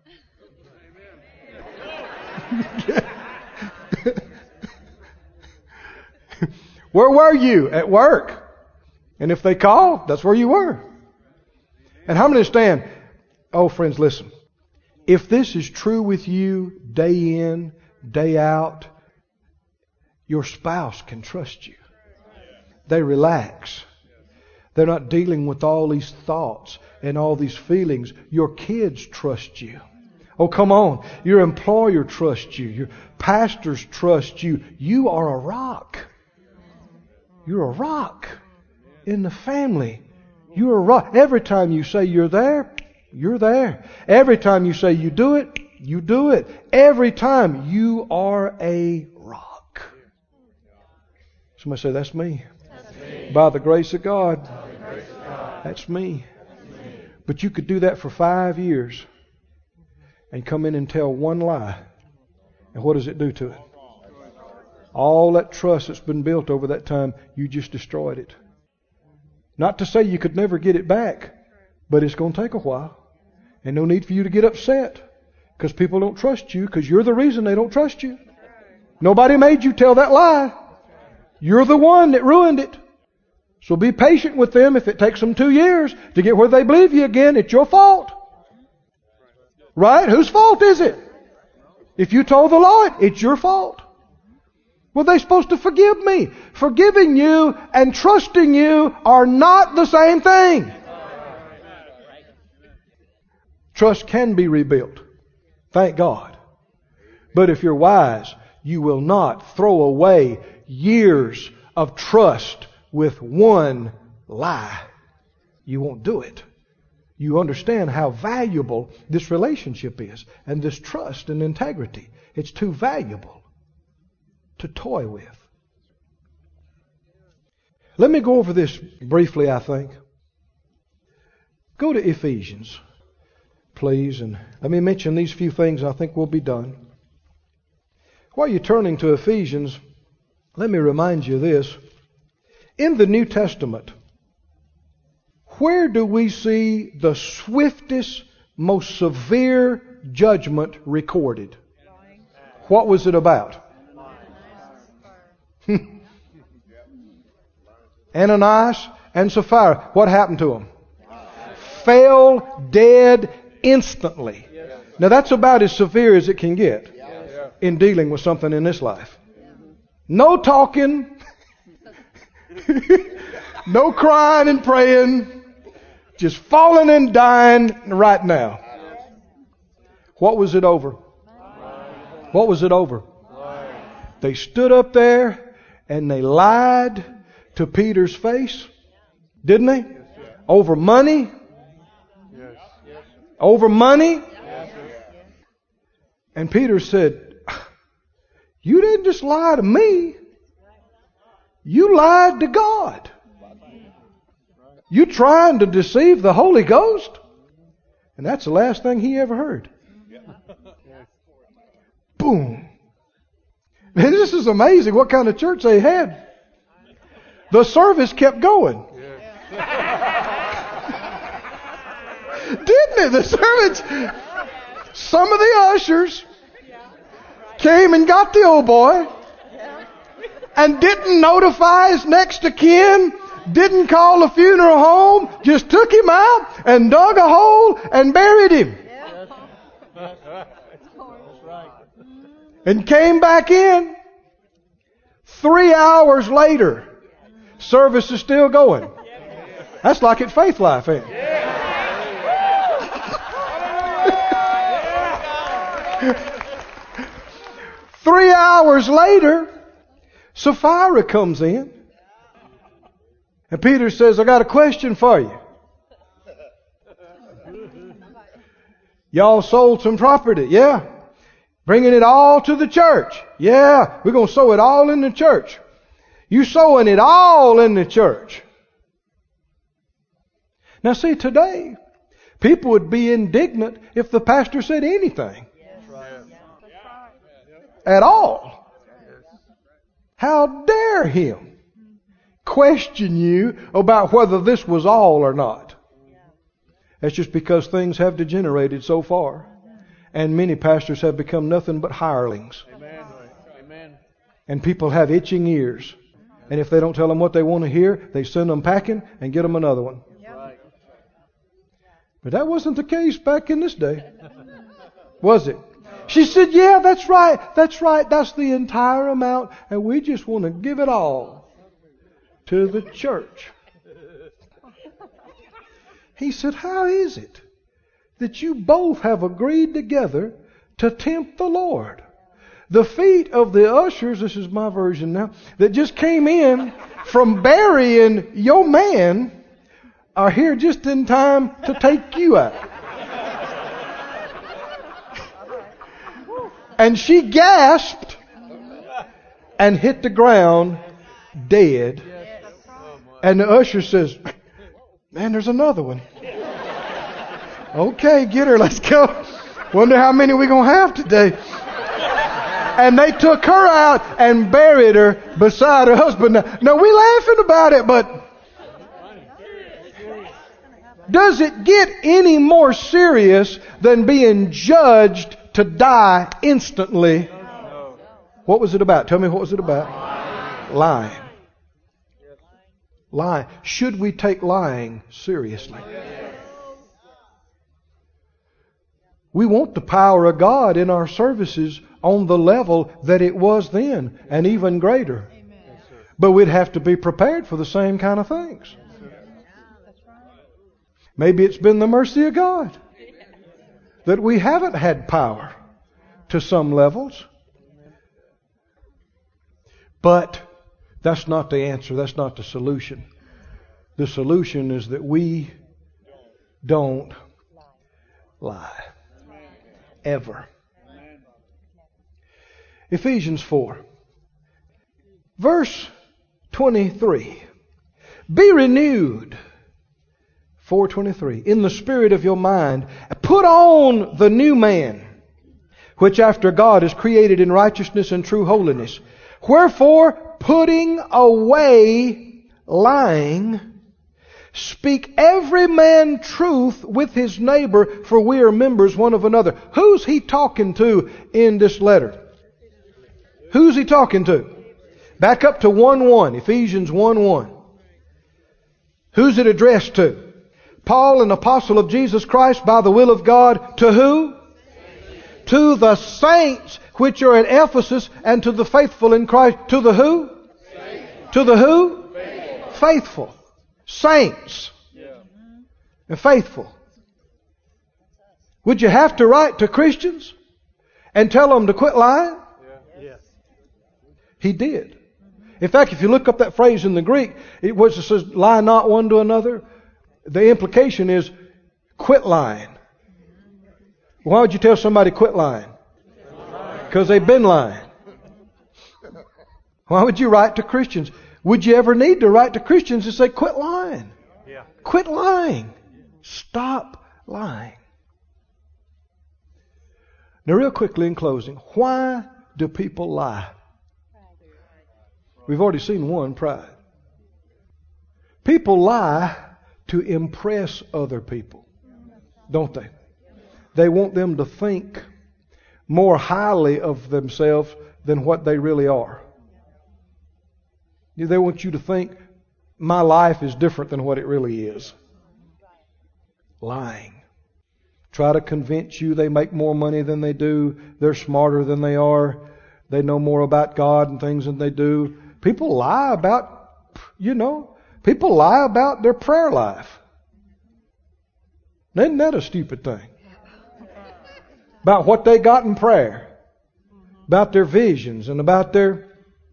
Where were you? At work. And if they call, that's where you were. And how many understand? Oh, friends, listen. If this is true with you day in, day out, your spouse can trust you. They relax. They're not dealing with all these thoughts and all these feelings. Your kids trust you. Oh, come on. Your employer trusts you. Your pastors trust you. You are a rock. You're a rock in the family. You're a rock. Every time you say you're there, you're there. Every time you say you do it, you do it. Every time you are a rock. Somebody say, that's me. That's me. By the grace of God. That's me. But you could do that for 5 years and come in and tell one lie. And what does it do to it? All that trust that's been built over that time, you just destroyed it. Not to say you could never get it back, but it's going to take a while. And no need for you to get upset because people don't trust you because you're the reason they don't trust you. Nobody made you tell that lie. You're the one that ruined it. So be patient with them. If it takes them 2 years to get where they believe you again, it's your fault. Right? Whose fault is it? If you told the Lord, it's your fault. Well, they're supposed to forgive me. Forgiving you and trusting you are not the same thing. Trust can be rebuilt. Thank God. But if you're wise, you will not throw away years of trust with one lie. You won't do it. You understand how valuable this relationship is and this trust and integrity. It's too valuable to toy with. Let me go over this briefly, I think. Go to Ephesians, please, and let me mention these few things, and I think we'll be done. While you're turning to Ephesians, let me remind you of this. In the New Testament, where do we see the swiftest, most severe judgment recorded? What was it about? Ananias and Sapphira. What happened to them? Fell dead instantly. Now that's about as severe as it can get in dealing with something in this life. No talking, no crying and praying, just falling and dying right now. What was it over? What was it over? They stood up there and they lied to Peter's face, didn't they? Over money? Over money? And Peter said, you didn't just lie to me. You lied to God. You trying to deceive the Holy Ghost? And that's the last thing he ever heard. Boom. Man, this is amazing what kind of church they had. The service kept going. Didn't it? The servants, some of the ushers came and got the old boy and didn't notify his next of kin, didn't call the funeral home, just took him out and dug a hole and buried him. And came back in. 3 hours later, service is still going. That's like at Faith Life, ain't it? 3 hours later, Sapphira comes in. And Peter says, I got a question for you. Y'all sold some property. Yeah. Bringing it all to the church. Yeah. We're going to sow it all in the church. You sowing it all in the church. Now see, today, people would be indignant if the pastor said anything. At all. How dare him question you about whether this was all or not? That's just because things have degenerated so far. And many pastors have become nothing but hirelings. Amen. And people have itching ears. And if they don't tell them what they want to hear, they send them packing and get them another one. But that wasn't the case back in this day. Was it? She said, yeah, that's right. That's the entire amount. And we just want to give it all to the church. He said, how is it that you both have agreed together to tempt the Lord? The feet of the ushers, this is my version now, that just came in from burying your man are here just in time to take you out. And she gasped and hit the ground dead. And the usher says, man, there's another one. Okay, get her. Let's go. Wonder how many we're going to have today. And they took her out and buried her beside her husband. Now we're laughing about it, but does it get any more serious than being judged to die instantly? What was it about? Tell me, what was it about? Lying. Lying. Should we take lying seriously? We want the power of God in our services on the level that it was then, and even greater. But we'd have to be prepared for the same kind of things. Maybe it's been the mercy of God that we haven't had power to some levels. But that's not the answer. That's not the solution. The solution is that we don't lie. Ever. Ephesians 4. Verse 23. Be renewed. 4:23. In the spirit of your mind, put on the new man, which after God is created in righteousness and true holiness. Wherefore, putting away lying, speak every man truth with his neighbor, for we are members one of another. Who's he talking to in this letter? Who's he talking to? Back up to 1:1, Ephesians 1:1. Who's it addressed to? Paul, an apostle of Jesus Christ by the will of God, to who? To the saints which are at Ephesus, and to the faithful in Christ. To the who? To the who? Faithful. Saints. And faithful. Would you have to write to Christians and tell them to quit lying? Yes. He did. In fact, if you look up that phrase in the Greek, it says, lie not one to another. The implication is, quit lying. Why would you tell somebody quit lying? Because they've been lying. Why would you write to Christians? Would you ever need to write to Christians and say, quit lying? Yeah. Quit lying. Stop lying. Now, real quickly in closing, why do people lie? We've already seen one, pride. People lie to impress other people, don't they? They want them to think more highly of themselves than what they really are. They want you to think my life is different than what it really is. Lying. Try to convince you they make more money than they do. They're smarter than they are. They know more about God and things than they do. People lie about, people lie about their prayer life. Isn't that a stupid thing? About what they got in prayer. About their visions and about their...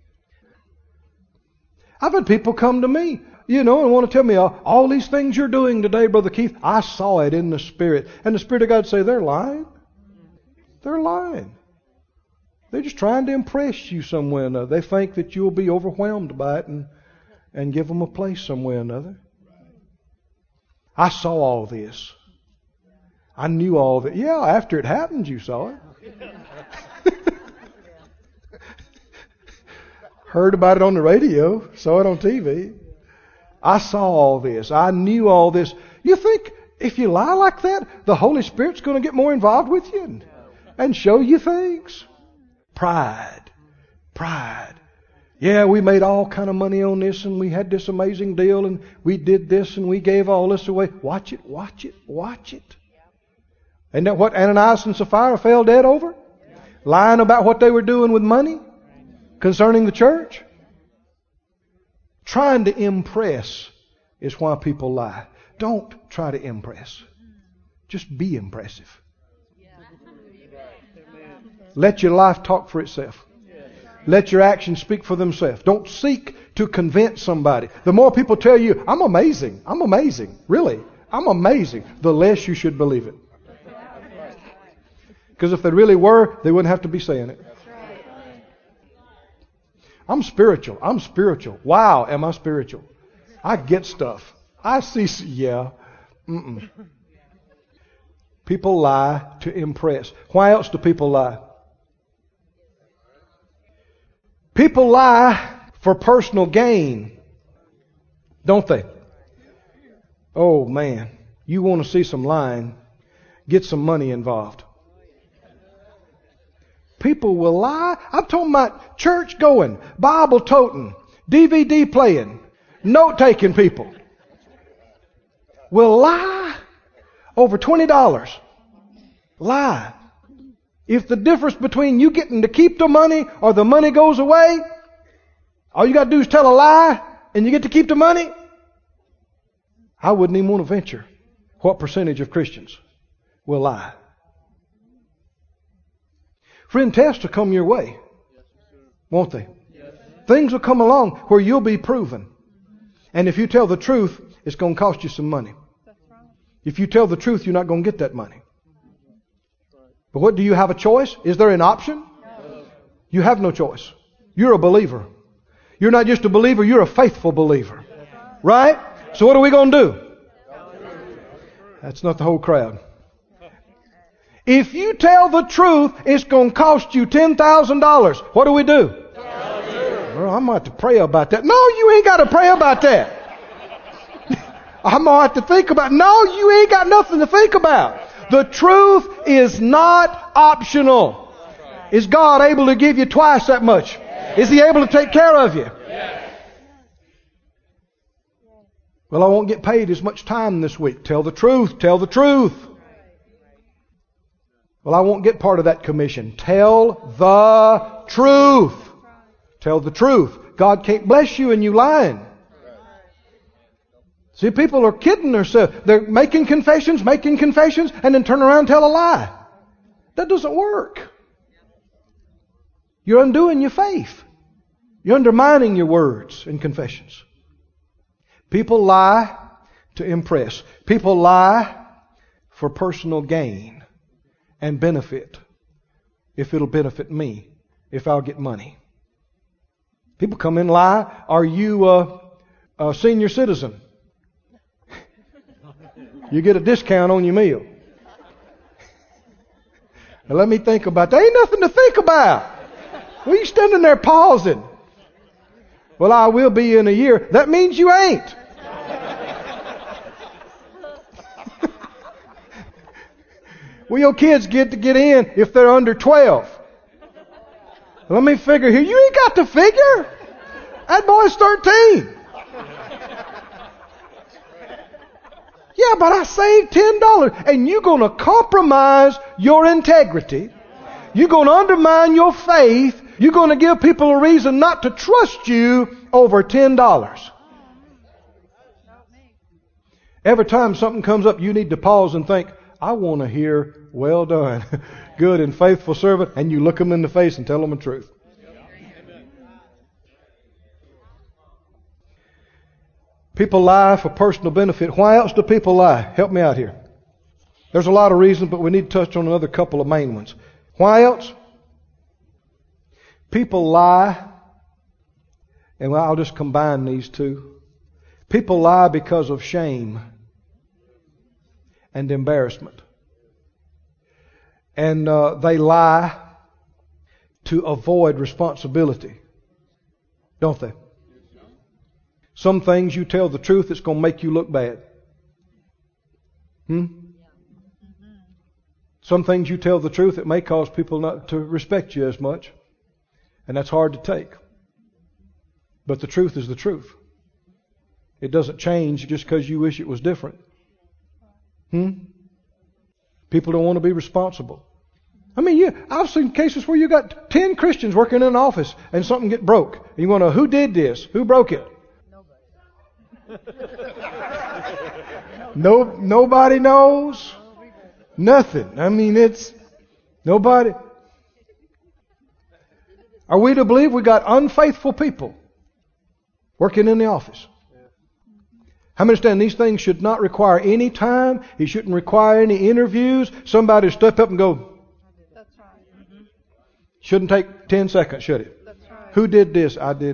I've had people come to me, and want to tell me, all these things you're doing today, Brother Keith, I saw it in the Spirit. And the Spirit of God say, they're lying. They're lying. They're just trying to impress you some way or another. They think that you'll be overwhelmed by it and give them a place some way or another. I saw all this. I knew all that. Yeah, after it happened, you saw it. Heard about it on the radio, saw it on TV. I saw all this. I knew all this. You think if you lie like that, the Holy Spirit's going to get more involved with you and show you things? Pride. Yeah, we made all kind of money on this and we had this amazing deal and we did this and we gave all this away. Watch it. Isn't that what Ananias and Sapphira fell dead over? Lying about what they were doing with money concerning the church? Trying to impress is why people lie. Don't try to impress. Just be impressive. Let your life talk for itself. Let your actions speak for themselves. Don't seek to convince somebody. The more people tell you, I'm amazing, really, I'm amazing, the less you should believe it. Because if they really were, they wouldn't have to be saying it. I'm spiritual. Wow, am I spiritual? I get stuff. I see, yeah. People lie to impress. Why else do people lie? People lie for personal gain, don't they? Oh man, you want to see some lying, get some money involved. People will lie. I'm talking about church going, Bible toting, DVD playing, note taking people. Will lie over $20. Lie. If the difference between you getting to keep the money or the money goes away, all you got to do is tell a lie and you get to keep the money, I wouldn't even want to venture what percentage of Christians will lie. Friend, tests will come your way, won't they? Things will come along where you'll be proven. And if you tell the truth, it's going to cost you some money. If you tell the truth, you're not going to get that money. But what, do you have a choice? Is there an option? No. You have no choice. You're a believer. You're not just a believer, you're a faithful believer. Right? So what are we going to do? That's not the whole crowd. If you tell the truth, it's going to cost you $10,000. What do we do? Well, I'm going to have to pray about that. No, you ain't got to pray about that. I'm going to have to think about it. No, you ain't got nothing to think about. The truth is not optional. Is God able to give you twice that much? Is He able to take care of you? Well, I won't get paid as much time this week. Tell the truth. Tell the truth. Well, I won't get part of that commission. Tell the truth. Tell the truth. God can't bless you and you lying. See, people are kidding themselves. They're making confessions, and then turn around and tell a lie. That doesn't work. You're undoing your faith. You're undermining your words and confessions. People lie to impress. People lie for personal gain and benefit. If it'll benefit me, if I'll get money. People come in and lie. Are you a senior citizen? You get a discount on your meal. Now let me think about that. Ain't nothing to think about. Well, you standing there pausing. Well, I will be in a year. That means you ain't. Well, your kids get to get in if they're under 12. Let me figure here. You ain't got to figure. That boy's 13. Yeah, but I saved $10. And you're going to compromise your integrity. You're going to undermine your faith. You're going to give people a reason not to trust you over $10. Every time something comes up, you need to pause and think, I want to hear, well done, good and faithful servant. And you look them in the face and tell them the truth. People lie for personal benefit. Why else do people lie? Help me out here. There's a lot of reasons, but we need to touch on another couple of main ones. Why else? People lie, and I'll just combine these two. People lie because of shame and embarrassment. And they lie to avoid responsibility, don't they? Some things you tell the truth, it's going to make you look bad. Some things you tell the truth, it may cause people not to respect you as much. And that's hard to take. But the truth is the truth. It doesn't change just because you wish it was different. People don't want to be responsible. I mean, I've seen cases where you got 10 Christians working in an office and something get broke. And you want to know who did this? Who broke it? Nobody knows. Nothing. I mean, it's nobody. Are we to believe we got unfaithful people working in the office? How many understand these things should not require any time? It shouldn't require any interviews. Somebody step up and go. That's right. Shouldn't take 10 seconds, should it? That's right. Who did this? I did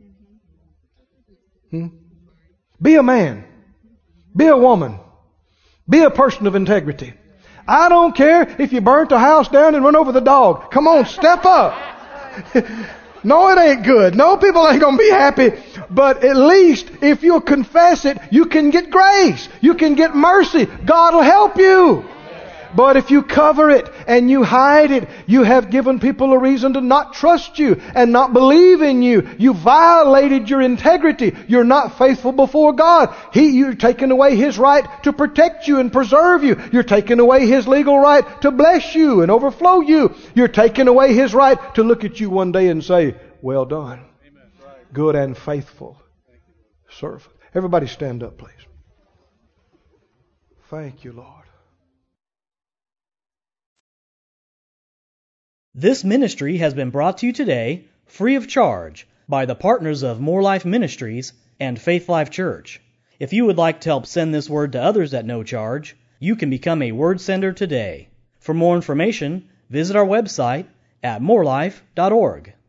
it. Be a man. Be a woman. Be a person of integrity. I don't care if you burnt the house down and run over the dog. Come on, step up. No, it ain't good. No, people ain't going to be happy. But at least if you'll confess it, you can get grace. You can get mercy. God will help you. But if you cover it and you hide it, you have given people a reason to not trust you and not believe in you. You violated your integrity. You're not faithful before God. You're taking away His right to protect you and preserve you. You're taking away His legal right to bless you and overflow you. You're taking away His right to look at you one day and say, well done, good and faithful servant. Everybody stand up, please. Thank you, Lord. This ministry has been brought to you today free of charge by the partners of More Life Ministries and Faith Life Church. If you would like to help send this word to others at no charge, you can become a word sender today. For more information, visit our website at morelife.org.